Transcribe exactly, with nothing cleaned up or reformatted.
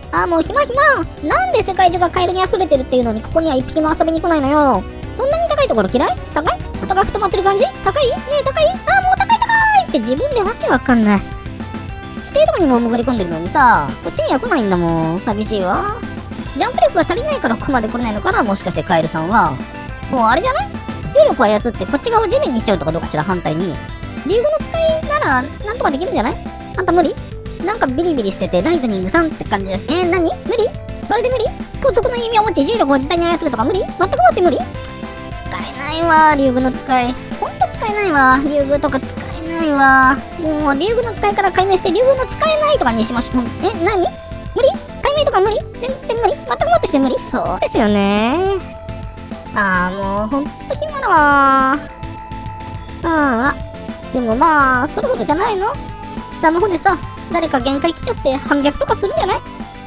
あーもう暇暇。なんで世界中がカエルに溢れてるっていうのにここには一匹も遊びに来ないのよ。そんなに高いところ嫌い？高い？お高く止まってる感じ？高い？ねえ高い？あーもう高い高いって自分でわけわかんない。地底とかにも潜り込んでるのにさ、こっちには来ないんだもん。寂しいわ。ジャンプ力が足りないからここまで来れないのかな、もしかしてカエルさんは。もうあれじゃない？重力を操ってこっち側を地面にしちゃうとかどうかしら。反対に竜宮の使いならなんとかできるんじゃない？あんた無理？なんかビリビリしててライトニングさんって感じだし。えー、何？無理？まるで無理？高速の意味を持ち重力を実際に操るとか無理？全くもって無理？使えないわ、竜宮の使い。ほんと使えないわ。竜宮とか使えないわ。もう竜宮の使いから解明して竜宮の使えないとかにしましょう。え、何？無理？解明とか無理？全然無理？全くもってして無理？そうですよね。あーもうほんと暇だわ。ああ、でもまあそろそろじゃないの？下の方でさ、誰か限界来ちゃって反逆とかするんじゃない？